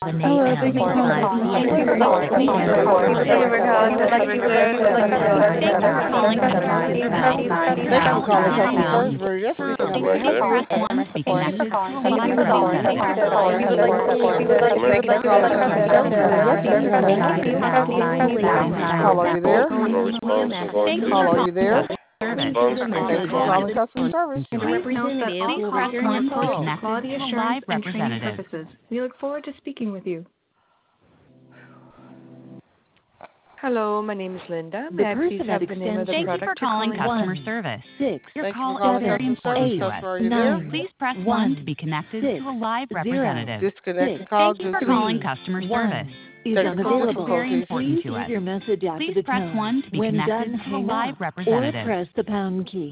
Hello, thank you for calling customer service. This is Thank you for calling customer service. We're just speaking. How may I help you? Thank you for calling customer service. We're just speaking. How may I help you? Caller, are you there? Caller, are you there? Thank you for calling customer service. A representative will return your call for quality assurance and training purposes. We look forward to speaking with you. Hello, my name is Linda. May I please have the name of the product Thank you for calling customer service. Your Thank you call for calling is very customer important service. to Customer, us. are you there? Please press 1 to be connected to a live representative. Disconnect the call. Thank you for Just calling customer service. technical Your call is very difficulties. important to us. Please press 1 to be connected to a live representative.